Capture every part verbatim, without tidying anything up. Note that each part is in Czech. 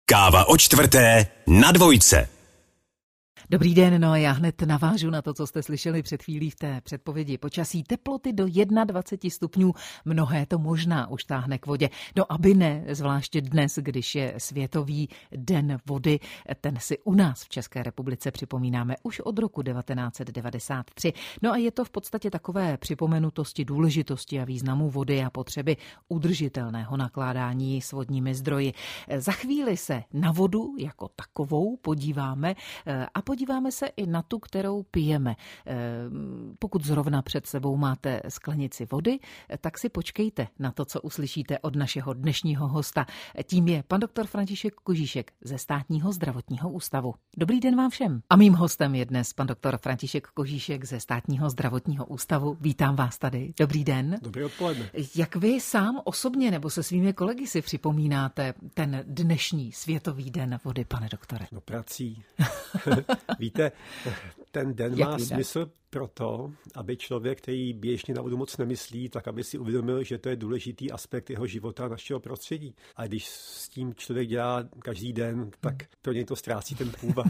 Káva o čtvrté na dvojce. Dobrý den, no a já hned navážu na to, co jste slyšeli před chvílí v té předpovědi počasí. Teploty do dvacet jedna stupňů, mnohé to možná už táhne k vodě. No aby ne, zvláště dnes, když je Světový den vody, ten si u nás v České republice připomínáme už od roku devatenáct set devadesát tři. No a je to v podstatě takové připomenutosti důležitosti a významu vody a potřeby udržitelného nakládání s vodními zdroji. Za chvíli se na vodu jako takovou podíváme a podíváme se i na tu, kterou pijeme. Pokud zrovna před sebou máte sklenici vody, tak si počkejte na to, co uslyšíte od našeho dnešního hosta. Tím je pan doktor František Kožíšek ze Státního zdravotního ústavu. Dobrý den vám všem. A mým hostem je dnes pan doktor František Kožíšek ze Státního zdravotního ústavu. Vítám vás tady. Dobrý den. Dobrý odpoledne. Jak vy sám osobně nebo se svými kolegy si připomínáte ten dnešní Světový den vody, pane doktore? No prací. Víte, ten den Jak má jde? smysl proto, aby člověk, který běžně na vodu moc nemyslí, tak aby si uvědomil, že to je důležitý aspekt jeho života a našeho prostředí. A když s tím člověk dělá každý den, tak pro něj to ztrácí ten půvab.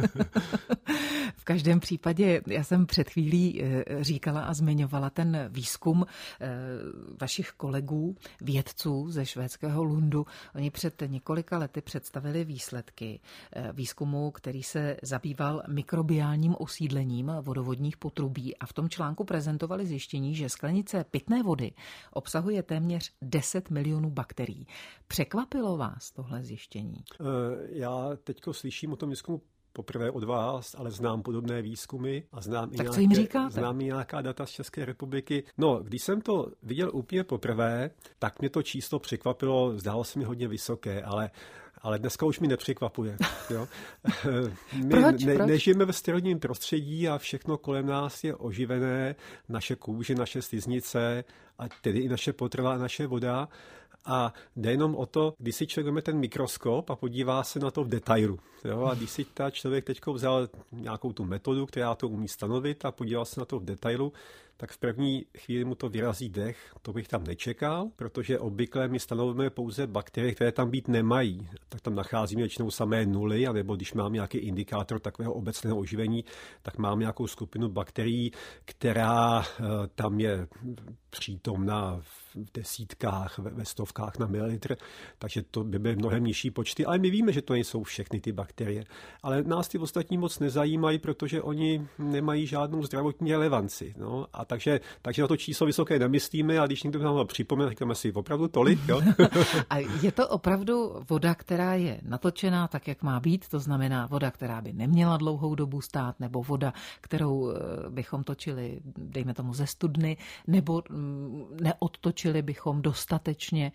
V každém případě, já jsem před chvílí říkala a zmiňovala ten výzkum vašich kolegů, vědců ze švédského Lundu. Oni před několika lety představili výsledky výzkumu, který se zabýval mikrobiálním osídlením vodovodních potrubí a v tom článku prezentovali zjištění, že sklenice pitné vody obsahuje téměř deset milionů bakterií. Překvapilo vás tohle zjištění? Já teďko slyším o tom výzkumu poprvé od vás, ale znám podobné výzkumy a znám, tak i, co jim nějaké, říkáte? znám i nějaká data z České republiky. No, když jsem to viděl úplně poprvé, tak mě to číslo překvapilo, zdálo se mi hodně vysoké, ale Ale dneska už mi nepřekvapuje. Jo? My Proč? Ne, Proč? nežijeme ve sterilním prostředí a všechno kolem nás je oživené. Naše kůže, naše sliznice, a tedy i naše potrava a naše voda. A jde jenom o to, když si člověk vezme ten mikroskop a podívá se na to v detailu. Jo? A když si ta člověk teď vzal nějakou tu metodu, která to umí stanovit a podíval se na to v detailu, tak v první chvíli mu to vyrazí dech. To bych tam nečekal, protože obvykle my stanovujeme pouze bakterie, které tam být nemají. Tak tam nacházíme většinou samé nuly, anebo když mám nějaký indikátor takového obecného oživení, tak mám nějakou skupinu bakterií, která tam je přítomná v desítkách, ve stovkách na mililitr, takže to by byly mnohem nižší počty. Ale my víme, že to nejsou všechny ty bakterie. Ale nás ty ostatní moc nezajímají, protože oni nemají žádnou zdravotní relevanci. No? A takže, takže na to číslo vysoké nemyslíme a když někdo nám připomene, říkáme si opravdu tolik. Jo? A je to opravdu voda, která je natočená tak, jak má být, to znamená voda, která by neměla dlouhou dobu stát, nebo voda, kterou bychom točili, dejme tomu ze studny, nebo neodtočili bychom dostatečně.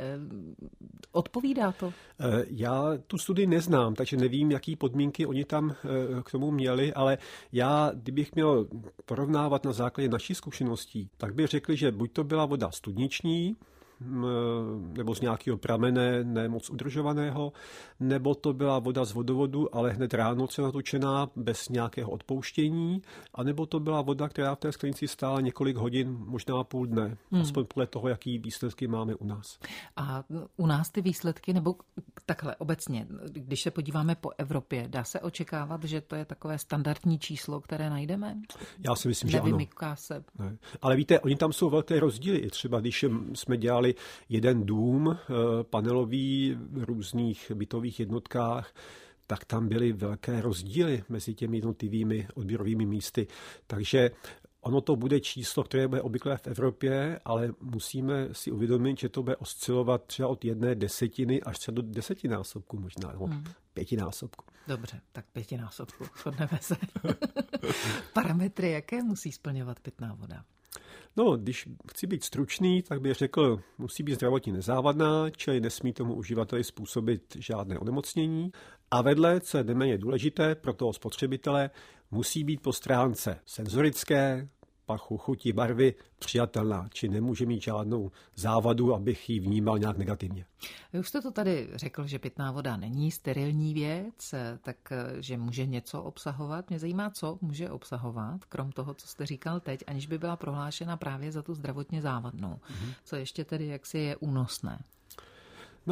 Odpovídá to? Já tu studii neznám, takže nevím, jaký podmínky oni tam k tomu měli, ale já, kdybych měl porovnávat na základě naší zkušeností, tak bych řekl, že buď to byla voda studniční, nebo z nějakého pramene nemoc udržovaného, nebo to byla voda z vodovodu, ale hned ráno se natočená bez nějakého odpouštění, anebo to byla voda, která v té sklenici stála několik hodin, možná půl dne, hmm. aspoň podle toho, jaký výsledky máme u nás. A u nás ty výsledky, nebo takhle obecně, když se podíváme po Evropě, dá se očekávat, že to je takové standardní číslo, které najdeme? Já si myslím, že ano. Nevymyká se. Ne. Ale víte, oni tam jsou velké rozdíly. I třeba když jsme dělali jeden dům panelový v různých bytových jednotkách, tak tam byly velké rozdíly mezi těmi jednotlivými odběrovými místy. Takže ono to bude číslo, které bude obvyklé v Evropě, ale musíme si uvědomit, že to bude oscilovat třeba od jedné desetiny až třeba do desetinásobku možná, nebo hmm. pětinásobku. Dobře, tak pětinásobku, shodneme se. Parametry, jaké musí splňovat pitná voda? No, když chci být stručný, tak bych řekl, musí být zdravotně nezávadná, čili nesmí tomu uživateli způsobit žádné onemocnění. A vedle, co je neméně důležité pro toho spotřebitele, musí být po stránce senzorické, pachu, chuti, barvy přijatelná, či nemůže mít žádnou závadu, abych ji vnímal nějak negativně. Vy už jste to tady řekl, že pitná voda není sterilní věc, tak že může něco obsahovat. Mě zajímá, co může obsahovat, krom toho, co jste říkal teď, aniž by byla prohlášena právě za tu zdravotně závadnou. Mm-hmm. Co ještě tedy jaksi je únosné? No,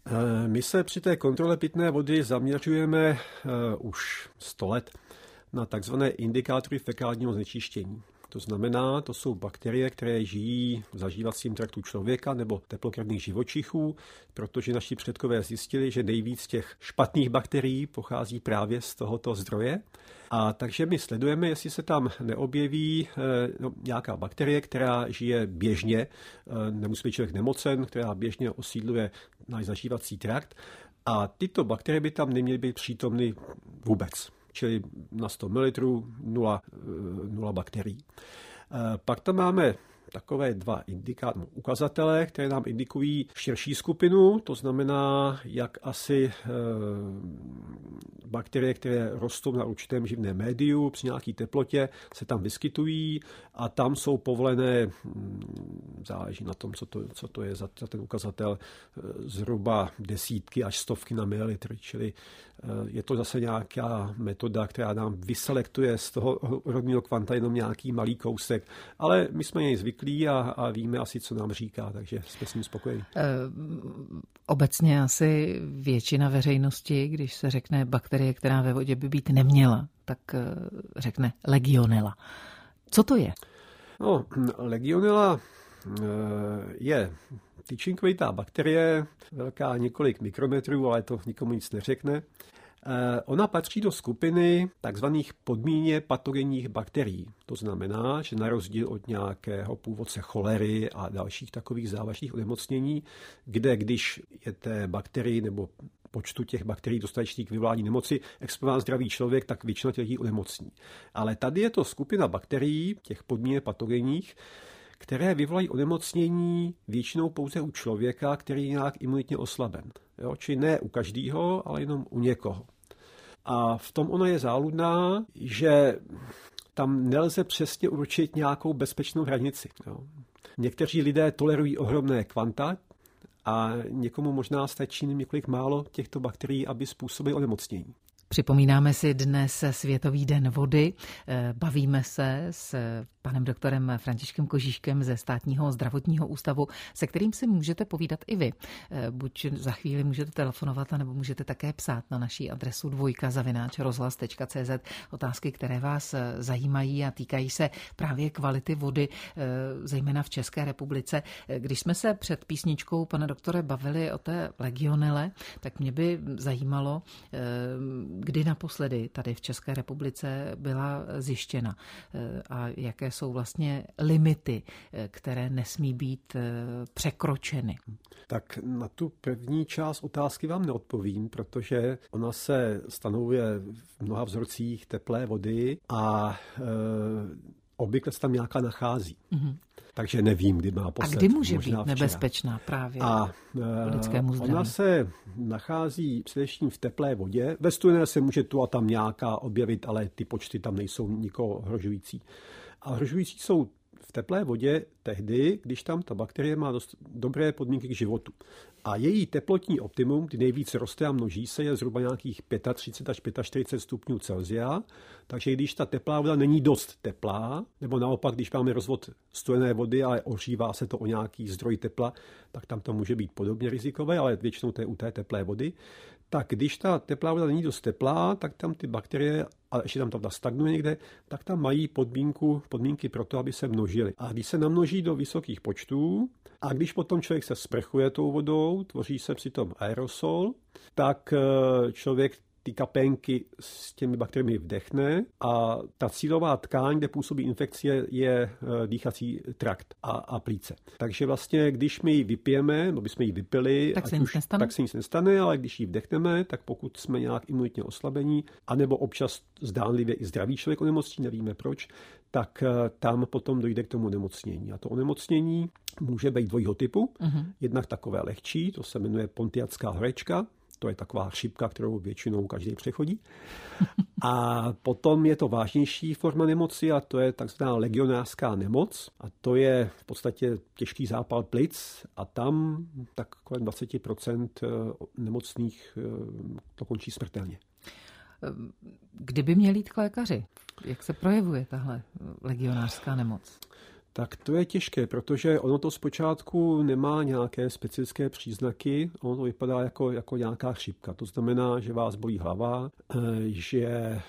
My se při té kontrole pitné vody zaměřujeme už sto let na takzvané indikátory fekálního znečištění. To znamená, to jsou bakterie, které žijí v zažívacím traktu člověka nebo teplokrevných živočichů, protože naši předkové zjistili, že nejvíc těch špatných bakterií pochází právě z tohoto zdroje. A takže my sledujeme, jestli se tam neobjeví no, nějaká bakterie, která žije běžně, nemusí být člověk nemocen, která běžně osídluje náš zažívací trakt. A tyto bakterie by tam neměly být přítomny vůbec. Čili na sto mililitrů nula, nula bakterií. Pak tam máme takové dva indika- ukazatele, které nám indikují širší skupinu, to znamená, jak asi e, bakterie, které rostou na určitém živném médiu při nějaké teplotě, se tam vyskytují a tam jsou povolené, záleží na tom, co to, co to je za, za ten ukazatel, zhruba desítky až stovky na mililitr, čili je to zase nějaká metoda, která nám vyselektuje z toho rodného kvanta jenom nějaký malý kousek, ale my jsme něj zvyklí a, a víme asi, co nám říká, takže jsme s ním spokojení. E, obecně asi většina veřejnosti, když se řekne bakterie, která ve vodě by být neměla, tak řekne legionella. Co to je? No, legionella je tyčinkovitá bakterie, velká několik mikrometrů, ale to nikomu nic neřekne. Ona patří do skupiny takzvaných podmíněně patogenních bakterií. To znamená, že na rozdíl od nějakého původce cholery a dalších takových závažných onemocnění, kde když je té bakterii nebo počtu těch bakterií dostatečný k vyvolání nemoci exponován zdravý člověk, tak většina těch onemocní. Ale tady je to skupina bakterií, těch podmíněně patogenních, které vyvolají onemocnění většinou pouze u člověka, který je nějak imunitně oslaben. Jo? Čili ne u každého, ale jenom u někoho. A v tom ona je záludná, že tam nelze přesně určit nějakou bezpečnou hranici. Jo? Někteří lidé tolerují ohromné kvanta a někomu možná stačí několik málo těchto bakterií, aby způsobily onemocnění. Připomínáme si dnes Světový den vody. Bavíme se s panem doktorem Františkem Kožíškem ze Státního zdravotního ústavu, se kterým si můžete povídat i vy. Buď za chvíli můžete telefonovat, nebo můžete také psát na naší adresu dvojka zavináč rozhlas tečka cé zet otázky, které vás zajímají a týkají se právě kvality vody, zejména v České republice. Když jsme se před písničkou, pane doktore, bavili o té legionele, tak mě by zajímalo, kdy naposledy tady v České republice byla zjištěna a jaké jsou vlastně limity, které nesmí být překročeny. Tak na tu první část otázky vám neodpovím, protože ona se stanovuje v mnoha vzorcích teplé vody a e, obvykle se tam nějaká nachází. Mm-hmm. Takže nevím, kdy má posled. A kdy může být včera. nebezpečná právě a, lidskému zdraví? Ona se nachází především v teplé vodě. Ve studené se může tu a tam nějaká objevit, ale ty počty tam nejsou nikoho ohrožující. A ohrožující jsou v teplé vodě tehdy, když tam ta bakterie má dost dobré podmínky k životu. A její teplotní optimum, kdy nejvíce roste a množí se, je zhruba nějakých třicet pět až čtyřicet pět stupňů Celsia. Takže když ta teplá voda není dost teplá, nebo naopak, když máme rozvod studené vody, ale ohřívá se to o nějaký zdroj tepla, tak tam to může být podobně rizikové, ale většinou to je u té teplé vody. Tak když ta teplá voda není dost teplá, tak tam ty bakterie, ale ještě tam ta voda stagnuje někde, tak tam mají podmínku, podmínky pro to, aby se množily. A když se namnoží do vysokých počtů, a když potom člověk se sprchuje tou vodou, tvoří se přitom aerosol, tak člověk ty kapénky s těmi bakteriemi vdechne a ta cílová tkáň, kde působí infekce, je dýchací trakt a, a plíce. Takže vlastně, když my ji vypijeme, nebo bychom ji vypili, tak se, nic už, tak se nic nestane, ale když ji vdechneme, tak pokud jsme nějak imunitně oslabení, anebo občas zdánlivě i zdravý člověk onemocní, nevíme proč, tak tam potom dojde k tomu onemocnění. A to onemocnění může být dvojího typu. Uh-huh. Jednak takové lehčí, to se jmenuje pontiacká horečka. To je taková chřipka, kterou většinou každý přechodí. A potom je to vážnější forma nemoci a to je takzvaná legionářská nemoc. A to je v podstatě těžký zápal plic a tam tak kolem dvacet procent nemocných to končí smrtelně. Kdyby měl jít k lékaři, jak se projevuje tahle legionářská nemoc? Tak to je těžké, protože ono to zpočátku nemá nějaké specifické příznaky, ono to vypadá jako, jako nějaká chřipka. To znamená, že vás bolí hlava, že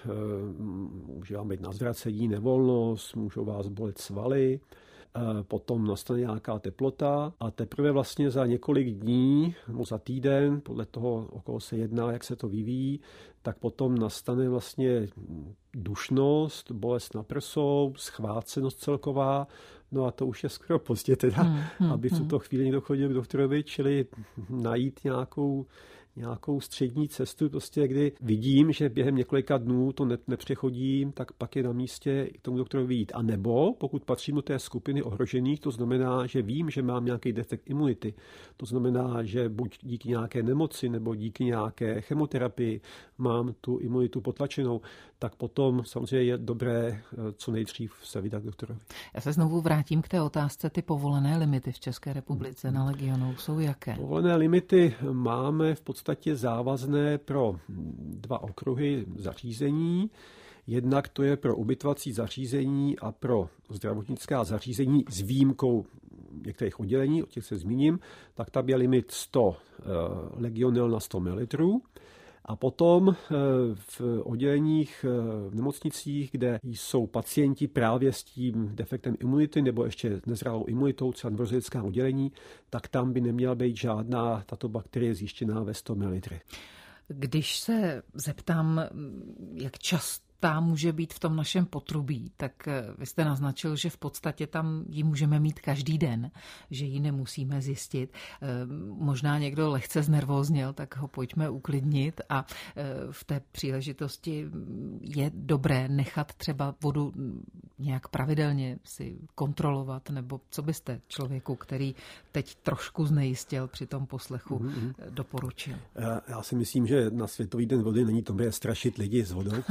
může vám být na zvracení nevolnost, můžou vás bolet svaly, potom nastane nějaká teplota a teprve vlastně za několik dní nebo za týden, podle toho, o koho se jedná, jak se to vyvíjí, tak potom nastane vlastně dušnost, bolest na prsou, schvácenost celková, no a to už je skoro pozdě teda, hmm, hmm, aby v tuto chvíli někdo chodil k doktorovi, čili najít nějakou nějakou střední cestu, prostě, kdy vidím, že během několika dnů to ne, nepřechodím, tak pak je na místě k tomu doktorovi jít. A nebo pokud patřím do té skupiny ohrožených, to znamená, že vím, že mám nějaký defekt imunity. To znamená, že buď díky nějaké nemoci nebo díky nějaké chemoterapii mám tu imunitu potlačenou, tak potom samozřejmě je dobré co nejdřív se vydat k doktorovi. Já se znovu vrátím k té otázce. Ty povolené limity v České republice na Legionu jsou jaké? Povolené limity máme v podstatě závazné pro dva okruhy zařízení. Jednak to je pro ubytovací zařízení a pro zdravotnická zařízení s výjimkou některých oddělení, o těch se zmíním, tak tam je limit sto legionel na sto mililitrů. A potom v odděleních v nemocnicích, kde jsou pacienti právě s tím defektem imunity nebo ještě nezrálou imunitou, třeba dvořilická oddělení, tak tam by neměla být žádná tato bakterie zjištěná ve sto mililitrů. Když se zeptám, jak často ta může být v tom našem potrubí, tak vy jste naznačil, že v podstatě tam ji můžeme mít každý den, že ji nemusíme zjistit. Možná někdo lehce znervózněl, tak ho pojďme uklidnit a v té příležitosti je dobré nechat třeba vodu nějak pravidelně si kontrolovat, nebo co byste člověku, který teď trošku znejistil při tom poslechu, mm-hmm. doporučil? Já si myslím, že na Světový den vody není dobré strašit lidi s vodou.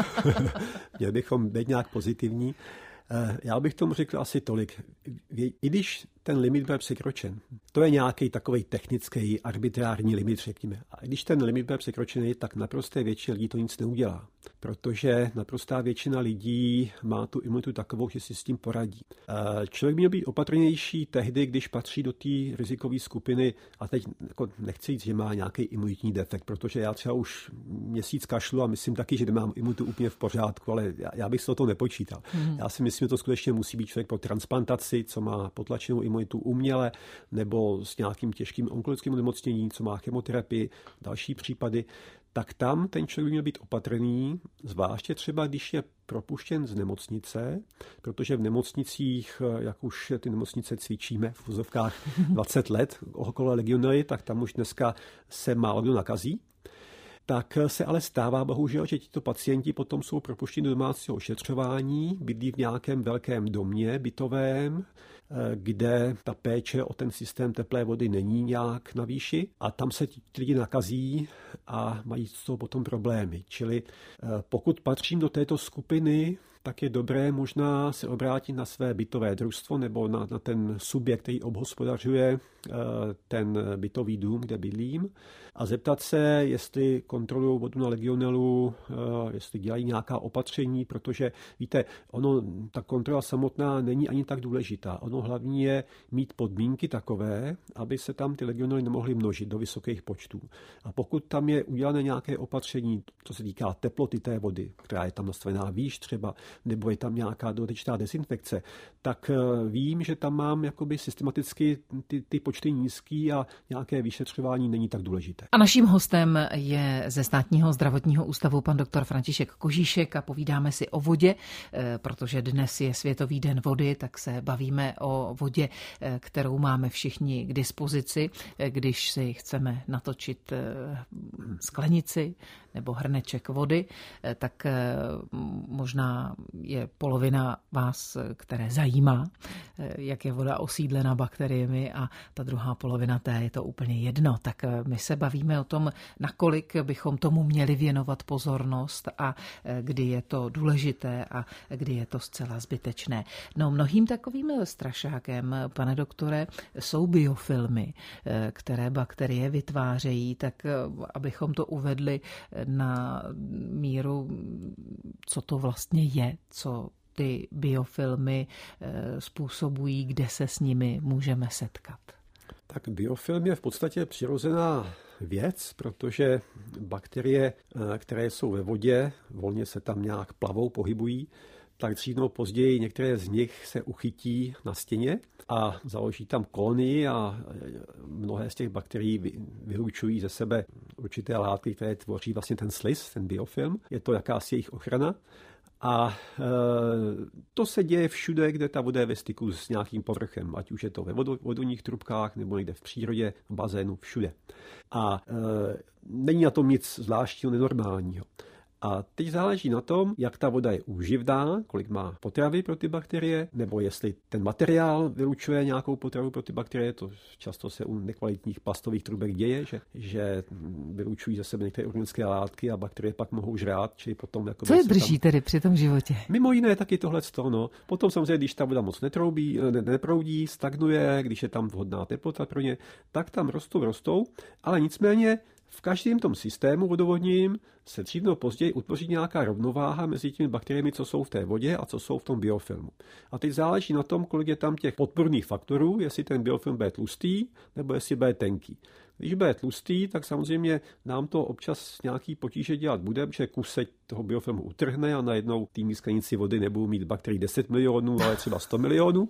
Měli bychom být nějak pozitivní. Já bych tomu řekl asi tolik. I když ten limit bude překročen, to je nějaký takový technický, arbitrární limit, řekněme. A když ten limit bude překročený, tak naprosté většině lidí to nic neudělá. Protože naprostá většina lidí má tu imunitu takovou, že si s tím poradí. Člověk měl být opatrnější tehdy, když patří do té rizikové skupiny, a teď jako nechci říct, že má nějaký imunitní defekt, protože já třeba už měsíc kašlu a myslím taky, že nemám imunitu úplně v pořádku, ale já, já bych se o to nepočítal. Hmm. Já si myslím, že to skutečně musí být člověk po transplantaci, co má potlačenou imunitu uměle, nebo s nějakým těžkým onkologickým onemocněním, co má chemoterapii, další případy, tak tam ten člověk měl být opatrný, zvláště třeba, když je propuštěn z nemocnice, protože v nemocnicích, jak už ty nemocnice cvičíme v vozovkách dvacet let okolo legionely, tak tam už dneska se málo kdo nakazí. Tak se ale stává bohužel, že tito pacienti potom jsou propuštěni do domácího ošetřování, bydlí v nějakém velkém domě bytovém, kde ta péče o ten systém teplé vody není nějak na výši a tam se ti lidi nakazí a mají z toho potom problémy. Čili pokud patřím do této skupiny, tak je dobré možná se obrátit na své bytové družstvo nebo na, na ten subjekt, který obhospodařuje ten bytový dům, kde bydlím, a zeptat se, jestli kontrolují vodu na legionelu, jestli dělají nějaká opatření, protože víte, ono, ta kontrola samotná není ani tak důležitá. Ono hlavní je mít podmínky takové, aby se tam ty legionely nemohly množit do vysokých počtů. A pokud tam je udělané nějaké opatření, co se týká teploty té vody, která je tam nastavená výš třeba, nebo je tam nějaká dodatečná dezinfekce, tak vím, že tam mám jakoby systematicky ty, ty počty nízký a nějaké vyšetřování není tak důležité. A naším hostem je ze Státního zdravotního ústavu pan doktor František Kožíšek a povídáme si o vodě, protože dnes je Světový den vody, tak se bavíme o vodě, kterou máme všichni k dispozici, když si chceme natočit sklenici nebo hrneček vody, tak možná je polovina vás, které zajímá, jak je voda osídlena bakteriemi, a ta druhá polovina té je to úplně jedno. Tak my se bavíme o tom, nakolik bychom tomu měli věnovat pozornost a kdy je to důležité a kdy je to zcela zbytečné. No, mnohým takovým strašákem, pane doktore, jsou biofilmy, které bakterie vytvářejí, tak abychom to uvedli na míru, co to vlastně je, co ty biofilmy způsobují, kde se s nimi můžeme setkat? Tak biofilm je v podstatě přirozená věc, protože bakterie, které jsou ve vodě, volně se tam nějak plavou, pohybují, tak dřív nebo později některé z nich se uchytí na stěně a založí tam kolonii a mnohé z těch bakterií vylučují ze sebe určité látky, které tvoří vlastně ten sliz, ten biofilm. Je to jakási jejich ochrana. A e, to se děje všude, kde ta voda je ve styku s nějakým povrchem, ať už je to ve vodovodních trubkách nebo někde v přírodě, v bazénu, všude. A e, není na tom nic zvláštního, nenormálního. A teď záleží na tom, jak ta voda je úživná, kolik má potravy pro ty bakterie, nebo jestli ten materiál vylučuje nějakou potravu pro ty bakterie. To často se u nekvalitních plastových trubek děje, že, že vylučují ze sebe některé organické látky a bakterie pak mohou žrát, čili potom... Jako Co je drží tam tedy při tom životě? Mimo jiné taky tohleto. No. Potom samozřejmě, když ta voda moc netroubí, ne, neproudí, stagnuje, když je tam vhodná teplota pro ně, tak tam rostou, rostou, ale nicméně v každém tom systému vodovodním se dřív nebo později utvoří nějaká rovnováha mezi těmi bakteriemi, co jsou v té vodě a co jsou v tom biofilmu. A teď záleží na tom, kolik je tam těch podporných faktorů, jestli ten biofilm bude tlustý nebo jestli bude tenký. Když bude tlustý, tak samozřejmě nám to občas nějaký potíže dělat bude, protože kusek toho biofilmu utrhne a najednou tým sklenici vody nebudou mít bakterií deset milionů, ale třeba sto milionů.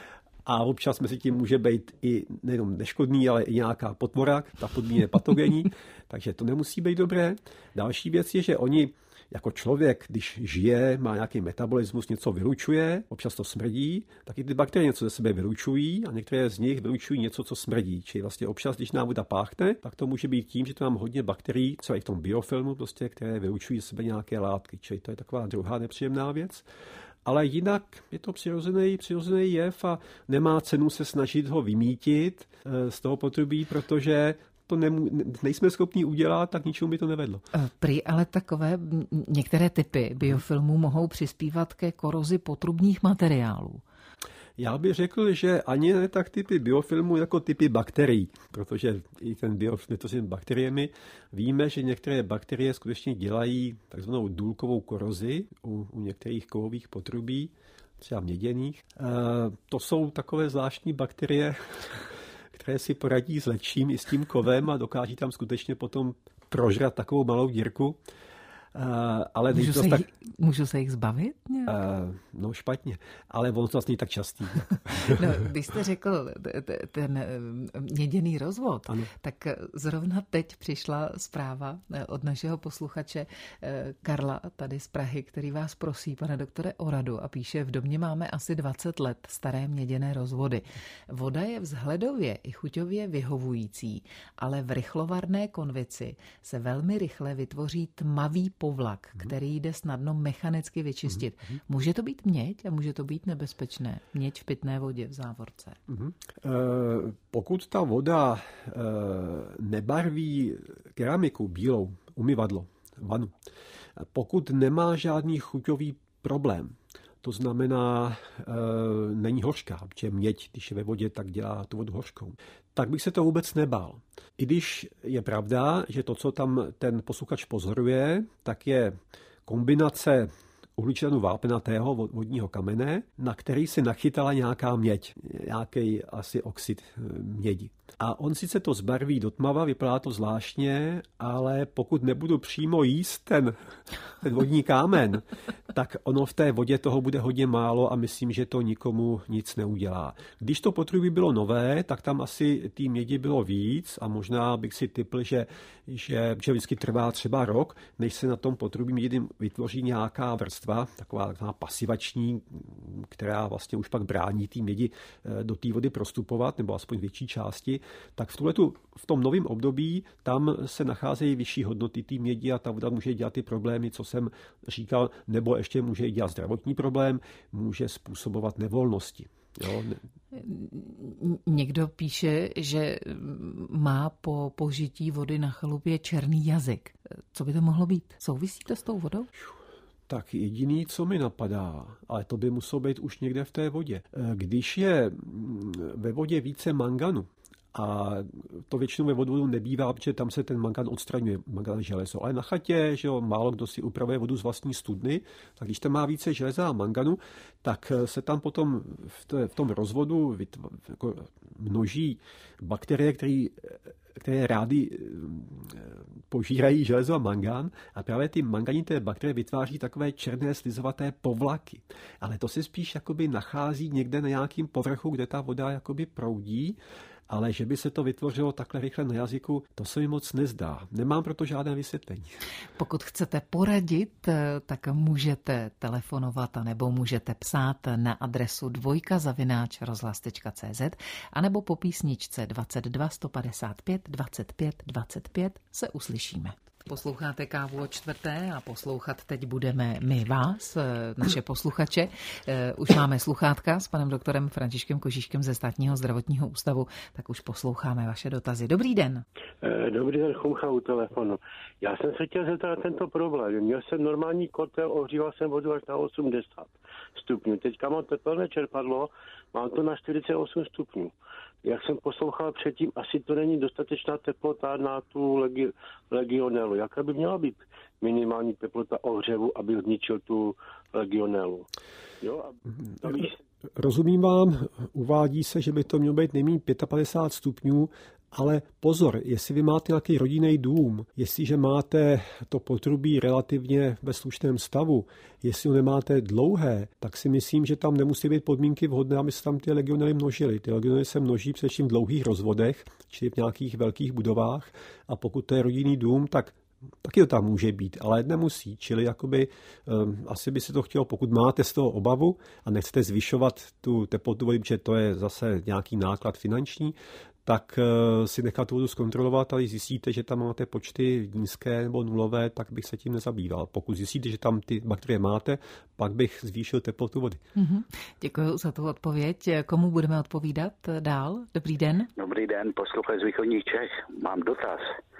A občas mezi tím může být i nejenom neškodný, ale i nějaká potvora, ta podmíně je patogenní, takže to nemusí být dobré. Další věc je, že oni jako člověk, když žije, má nějaký metabolismus, něco vylučuje, občas to smrdí, tak i ty bakterie něco ze sebe vylučují a některé z nich vylučují něco, co smrdí. Čili vlastně občas, když nám voda páchne, tak to může být tím, že to mám hodně bakterií, co je v tom biofilmu, prostě, které vylučují ze sebe nějaké látky. Čili to je taková druhá nepříjemná věc. Ale jinak je to přirozený, přirozený jev a nemá cenu se snažit ho vymítit z toho potrubí, protože to nemů, nejsme schopni udělat, tak ničemu by to nevedlo. Prý ale takové některé typy biofilmů mohou přispívat ke korozi potrubních materiálů. Já bych řekl, že ani ne tak typy biofilmů jako typy bakterií, protože i ten biofilm je to s bakteriemi. Víme, že některé bakterie skutečně dělají takzvanou důlkovou korozi u, u některých kovových potrubí, třeba měděných. E, to jsou takové zvláštní bakterie, které si poradí s lečím i s tím kovem a dokáží tam skutečně potom prožrat takovou malou dírku. Uh, ale můžu, se tak... jich, můžu se jich zbavit? Uh, no špatně, ale on to vlastně tak častý. No, když jste řekl ten měděný rozvod, ano. Tak zrovna teď přišla zpráva od našeho posluchače Karla tady z Prahy, který vás prosí, pane doktore, o radu a píše: v domě máme asi dvacet let staré měděné rozvody. Voda je vzhledově i chuťově vyhovující, ale v rychlovarné konvici se velmi rychle vytvoří tmavý povlak, který jde snadno mechanicky vyčistit. Může to být měď a může to být nebezpečné. Měď v pitné vodě v závorce. Uh-huh. E, pokud ta voda e, nebarví keramiku bílou, umyvadlo, vanu, pokud nemá žádný chuťový problém, to znamená, e, není hořká, protože měď, když je ve vodě, tak dělá tu vodu hořkou, tak bych se to vůbec nebál. I když je pravda, že to, co tam ten posluchač pozoruje, tak je kombinace uhličitanu vápnatého vodního kamene, na který se nachytala nějaká měď, nějaký asi oxid mědi. A on sice to zbarví do tmava, vypadá to zvláštně, ale pokud nebudu přímo jíst ten, ten vodní kámen, tak ono v té vodě toho bude hodně málo a myslím, že to nikomu nic neudělá. Když to potrubí bylo nové, tak tam asi té mědi bylo víc a možná bych si tipl, že, že, že vždycky trvá třeba rok, než se na tom potrubí mědi vytvoří nějaká vrstva, taková, taková pasivační, která vlastně už pak brání té mědi do té vody prostupovat, nebo aspoň větší části, tak v, tuhletu, v tom novém období tam se nacházejí vyšší hodnoty té mědi a ta voda může dělat ty problémy, co jsem říkal, nebo ještě může dělat zdravotní problém, může způsobovat nevolnosti. Jo? Někdo píše, že má po požití vody na chalupě černý jazyk. Co by to mohlo být? Souvisí to s tou vodou? Tak jediný, co mi napadá, ale to by muselo být už někde v té vodě. Když je ve vodě více manganu A to většinou ve vodu nebývá, protože tam se ten mangan odstraňuje, mangan železo. Ale na chatě, že jo, málo kdo si upravuje vodu z vlastní studny, tak když tam má více železa a manganu, tak se tam potom v, té, v tom rozvodu vytv, jako množí bakterie, které, které rády požírají železo a mangan, a právě ty manganité bakterie vytváří takové černé slizovaté povlaky. Ale to se spíš jakoby nachází někde na nějakém povrchu, kde ta voda jakoby proudí, ale že by se to vytvořilo takhle rychle na jazyku, to se mi moc nezdá. Nemám proto žádné vysvětlení. Pokud chcete poradit, tak můžete telefonovat anebo můžete psát na adresu dvojka zavináč rozhlas tečka cé zet anebo po písničce dvacet dva sto padesát pět dvacet pět dvacet pět se uslyšíme. Posloucháte Kávu o čtvrté a poslouchat teď budeme my vás, naše posluchače. Už máme sluchátka s panem doktorem Františkem Kožíškem ze Státního zdravotního ústavu, tak už posloucháme vaše dotazy. Dobrý den. Dobrý den, Chumcha u telefonu. Já jsem se chtěl zeptat na tento problém. Měl jsem normální kotel, ohříval jsem vodu až na osmdesát stupňů. Teďka mám tepelné čerpadlo, mám to na čtyřicet osm stupňů. Jak jsem poslouchal předtím, asi to není dostatečná teplota na tu legi- legionelu. Jaká by měla být minimální teplota ohřevu, aby zničil tu legionelu? Jo, aby... Rozumím vám, uvádí se, že by to mělo být nejméně padesát pět stupňů, ale pozor, jestli vy máte nějaký rodinný dům, jestliže máte to potrubí relativně ve slušném stavu, jestli ho nemáte dlouhé, tak si myslím, že tam nemusí být podmínky vhodné, aby se tam ty legionely množily. Ty legionely se množí především v dlouhých rozvodech, čili v nějakých velkých budovách, a pokud to je rodinný dům, tak taky to tam může být, ale nemusí. Čili jakoby, um, asi by se to chtělo, pokud máte z toho obavu a nechcete zvyšovat tu teplotu vody, protože to je zase nějaký náklad finanční, tak uh, si nechat tu vodu zkontrolovat, ale zjistíte, že tam máte počty nízké nebo nulové, tak bych se tím nezabýval. Pokud zjistíte, že tam ty bakterie máte, pak bych zvýšil teplotu vody. Mm-hmm. Děkuji za tu odpověď. Komu budeme odpovídat dál? Dobrý den. Dobrý den, posluchač z východních Čech. Mám dotaz.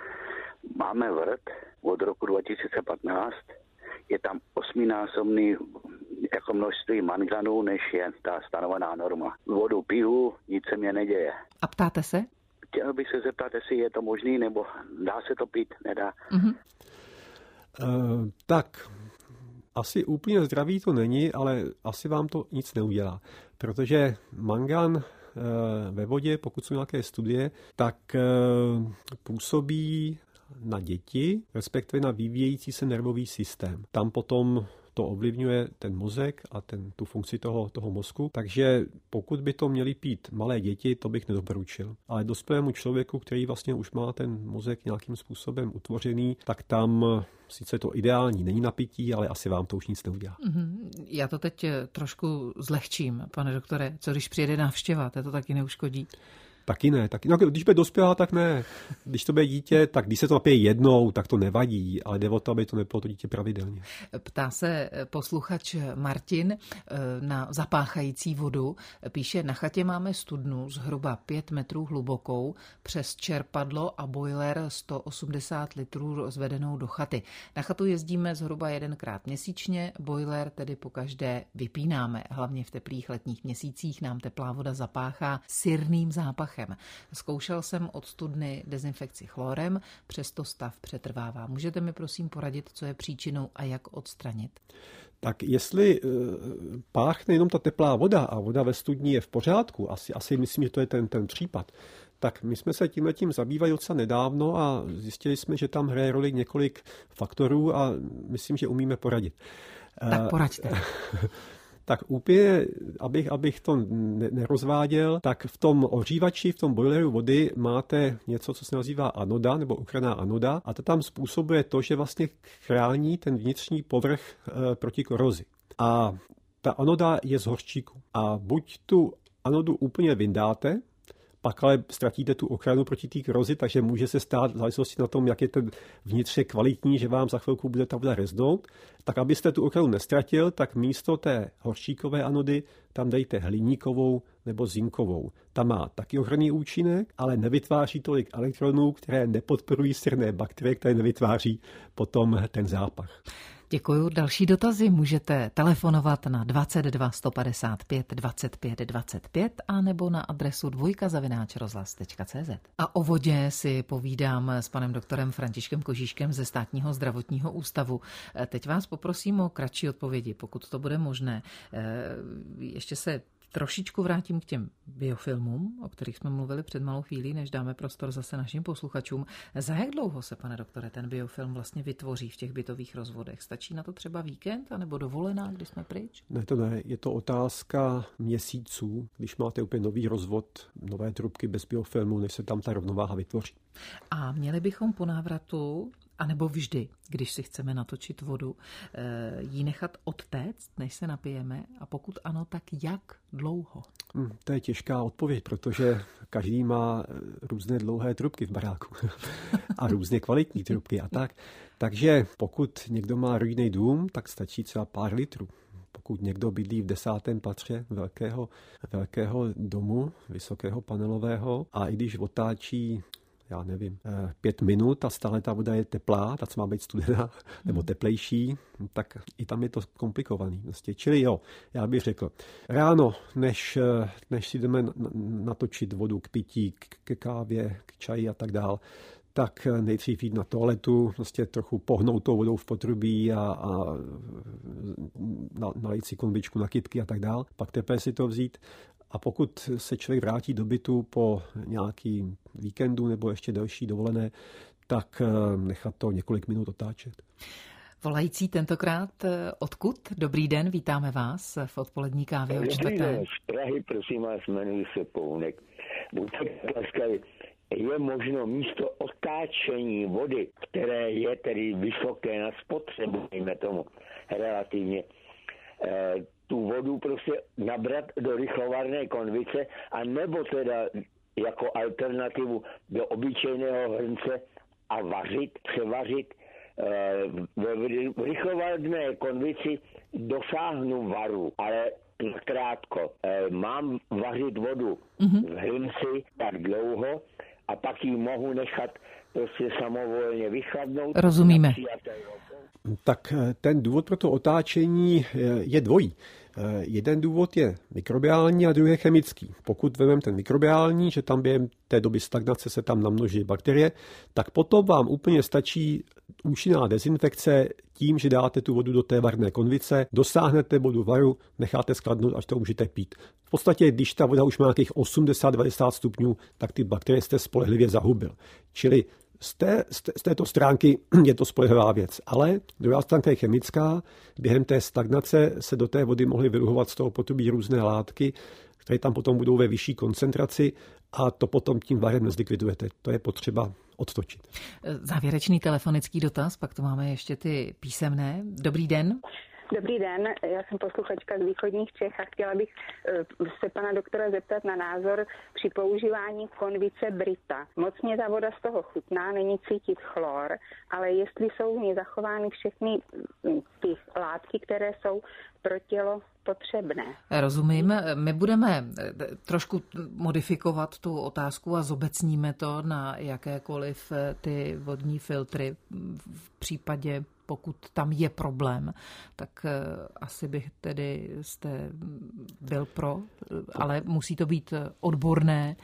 Máme vrt od roku dva tisíce patnáct, je tam osminásobný jako množství manganu, než je ta stanovená norma. Vodu piju, nic se mě neděje. A ptáte se? Chtěl bych se zeptat, jestli je to možný, nebo dá se to pít, nedá. Mm-hmm. Uh, tak, asi úplně zdravý to není, ale asi vám to nic neudělá, protože mangan ve vodě, pokud jsou nějaké studie, tak působí na děti, respektive na vyvíjející se nervový systém. Tam potom to ovlivňuje ten mozek a ten, tu funkci toho, toho mozku. Takže pokud by to měli pít malé děti, to bych nedoporučil. Ale dospělému člověku, který vlastně už má ten mozek nějakým způsobem utvořený, tak tam sice to ideální není na pití, ale asi vám to už nic neudělá. Já to teď trošku zlehčím, pane doktore. Co když přijede návštěva, to taky neuškodí? Taky ne. Taky, no, když bude dospělá, tak ne. Když to bude dítě, tak když se to napije jednou, tak to nevadí, ale jde o to, aby to nebylo to dítě pravidelně. Ptá se posluchač Martin na zapáchající vodu. Píše, na chatě máme studnu zhruba pět metrů hlubokou, přes čerpadlo a boiler sto osmdesát litrů rozvedenou do chaty. Na chatu jezdíme zhruba jedenkrát měsíčně, boiler tedy pokaždé vypínáme. Hlavně v teplých letních měsících nám teplá voda zapáchá sirným zápachem. Zkoušel jsem od studny dezinfekci chlorem, přesto stav přetrvává. Můžete mi prosím poradit, co je příčinou a jak odstranit? Tak jestli páchne jenom ta teplá voda a voda ve studni je v pořádku, asi, asi myslím, že to je ten, ten případ, tak my jsme se tímhletím zabývali docela nedávno a zjistili jsme, že tam hraje roli několik faktorů a myslím, že umíme poradit. Tak poraďte. Tak úplně, abych, abych to nerozváděl, tak v tom ohřívači, v tom boileru vody máte něco, co se nazývá anoda nebo ochranná anoda a to tam způsobuje to, že vlastně chrání ten vnitřní povrch e, proti korozi. A ta anoda je z hořčíku. A buď tu anodu úplně vyndáte, pak ale ztratíte tu ochranu proti té korozi, takže může se stát v závislosti na tom, jak je ten vnitřně kvalitní, že vám za chvilku bude ta voda reznout. Tak abyste tu ochranu nestratil, tak místo té hořčíkové anody tam dejte hliníkovou nebo zinkovou. Ta má taky ochranný účinek, ale nevytváří tolik elektronů, které nepodporují sirné bakterie, které nevytváří potom ten zápach. Děkuju. Další dotazy můžete telefonovat na dvacet dva sto padesát pět dvacet pět dvacet pět a nebo na adresu dvojka zavináč rozhlas tečka cé zet. A o vodě si povídám s panem doktorem Františkem Kožíškem ze Státního zdravotního ústavu. Teď vás poprosím o kratší odpovědi, pokud to bude možné. Ještě se trošičku vrátím k těm biofilmům, o kterých jsme mluvili před malou chvílí, než dáme prostor zase našim posluchačům. Za jak dlouho se, pane doktore, ten biofilm vlastně vytvoří v těch bytových rozvodech? Stačí na to třeba víkend anebo dovolená, když jsme pryč? Ne, to ne. Je to otázka měsíců, když máte úplně nový rozvod, nové trubky bez biofilmu, než se tam ta rovnováha vytvoří. A měli bychom po návratu, anebo vždy, když si chceme natočit vodu, ji nechat odtéct, než se napijeme? A pokud ano, tak jak dlouho? Hmm, to je těžká odpověď, protože každý má různé dlouhé trubky v baráku a různě kvalitní trubky a tak. Takže pokud někdo má rodinný dům, tak stačí třeba pár litrů. Pokud někdo bydlí v desátém patře velkého, velkého domu, vysokého panelového, a i když otáčí, já nevím, pět minut a stále ta voda je teplá, ta má být studená nebo teplejší, tak i tam je to komplikovaný. Vlastně. Čili jo, já bych řekl, ráno, než, než si jdeme natočit vodu k pití, k kávě, k čaji a tak dál, tak nejdřív jít na toaletu, vlastně trochu pohnout tou vodou v potrubí a, a nalít si konvičku na kytky a tak dál, pak teprve si to vzít. A pokud se člověk vrátí do bytu po nějaký víkendu nebo ještě delší dovolené, tak nechat to několik minut otáčet. Volající tentokrát odkud? Dobrý den, vítáme vás v odpolední kávě o čtvrté. Dobrý den, z Prahy, prosím vás, jmenuji se Pounek. Buďte laskaví. Je možno místo otáčení vody, které je tedy vysoké na spotřebu, dejme tomu relativně, eh, tu vodu prostě nabrat do rychlovarné konvice a nebo teda jako alternativu do obyčejného hrnce a vařit, převařit. V rychlovarné konvici dosáhnu varu, ale krátko. Mám vařit vodu v hrnci tak dlouho a pak ji mohu nechat prostě samovolně vychladnout. Rozumíme. Tak ten důvod pro to otáčení je dvojí. Jeden důvod je mikrobiální a druhý je chemický. Pokud vezmeme ten mikrobiální, že tam během té doby stagnace se tam namnoží bakterie, tak potom vám úplně stačí účinná dezinfekce tím, že dáte tu vodu do té varné konvice, dosáhnete bodu varu, necháte skladnout, až to můžete pít. V podstatě, když ta voda už má nějakých osmdesát devadesát stupňů, tak ty bakterie jste spolehlivě zahubil. Čili Z, té, z této stránky je to spolehlivá věc, ale druhá stránka je chemická. Během té stagnace se do té vody mohly vyluhovat z toho potrubí různé látky, které tam potom budou ve vyšší koncentraci a to potom tím varem nezlikvidujete. To je potřeba odtočit. Závěrečný telefonický dotaz, pak tu máme ještě ty písemné. Dobrý den. Dobrý den, já jsem posluchačka z východních Čech a chtěla bych se pana doktora zeptat na názor při používání konvice Brita. Moc mě ta voda z toho chutná, není cítit chlor, ale jestli jsou v ní zachovány všechny ty látky, které jsou pro tělo potřebné. Rozumím. My budeme trošku modifikovat tu otázku a zobecníme to na jakékoliv ty vodní filtry v případě, pokud tam je problém, tak asi bych tedy jste byl pro, ale musí to být odborné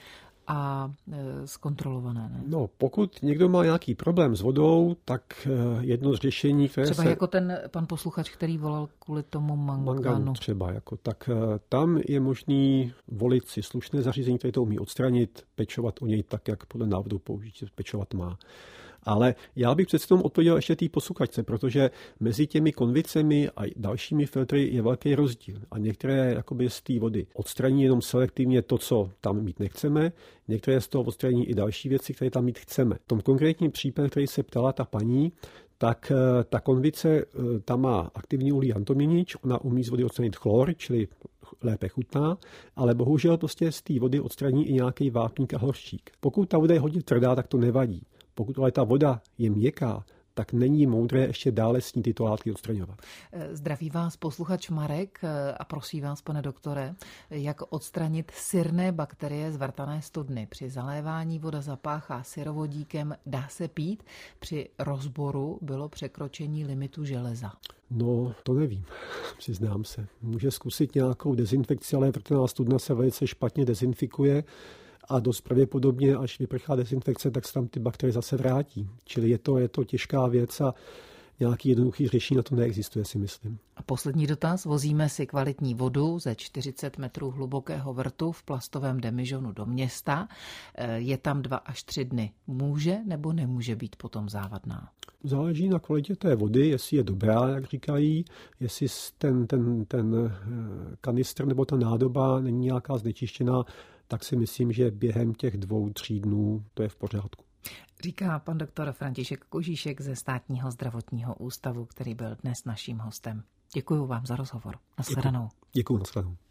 a zkontrolované. Ne? No, pokud někdo má nějaký problém s vodou, tak jedno z řešení, které třeba se... jako ten pan posluchač, který volal kvůli tomu manganu. Manganu třeba, jako, tak tam je možný volit si slušné zařízení, které to umí odstranit, pečovat o něj tak, jak podle návodu použít, pečovat má. Ale já bych přece tomu odpověděl ještě té posluchačce, protože mezi těmi konvicemi a dalšími filtry je velký rozdíl. A některé jakoby z té vody odstraní jenom selektivně to, co tam mít nechceme, některé z toho odstraní i další věci, které tam mít chceme. V tom konkrétním případě, který se ptala ta paní, tak ta konvice, ta má aktivní uhlí antoměnič, ona umí z vody odstranit chlor, čili lépe chutná, ale bohužel prostě z té vody odstraní i nějaký vápník a hořčík. Pokud ta voda je hodně tvrdá, tak to nevadí. Pokud ale ta voda je měkká, tak není moudré ještě dále s ní tyto látky odstraňovat. Zdraví vás posluchač Marek a prosí vás, pane doktore, jak odstranit syrné bakterie z vrtané studny. Při zalévání voda zapáchá syrovodíkem, dá se pít? Při rozboru bylo překročení limitu železa. No, to nevím, přiznám se. Může zkusit nějakou dezinfekci, ale vrtaná studna se velice špatně dezinfikuje a dost pravděpodobně, až vyprchá dezinfekce, tak se tam ty bakterie zase vrátí. Čili je to, je to těžká věc a nějaký jednoduchý řešení na to neexistuje, si myslím. A poslední dotaz. Vozíme si kvalitní vodu ze čtyřicet metrů hlubokého vrtu v plastovém demižonu do města. Je tam dva až tři dny. Může nebo nemůže být potom závadná? Záleží na kvalitě té vody, jestli je dobrá, jak říkají, jestli ten, ten, ten kanistr nebo ta nádoba není nějaká znečištěná, tak si myslím, že během těch dvou, tří dnů to je v pořádku. Říká pan doktor František Kožíšek ze Státního zdravotního ústavu, který byl dnes naším hostem. Děkuji vám za rozhovor. Nashledanou. Děkuji, nashledanou.